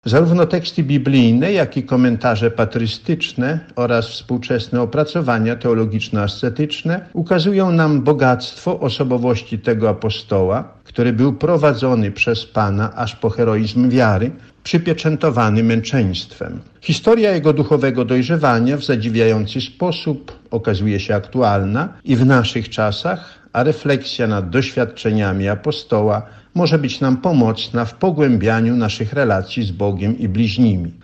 Zarówno teksty biblijne, jak i komentarze patrystyczne oraz współczesne opracowania teologiczno-ascetyczne ukazują nam bogactwo osobowości tego apostoła, który był prowadzony przez Pana aż po heroizm wiary, przypieczętowany męczeństwem. Historia jego duchowego dojrzewania w zadziwiający sposób okazuje się aktualna i w naszych czasach, a refleksja nad doświadczeniami apostoła może być nam pomocna w pogłębianiu naszych relacji z Bogiem i bliźnimi.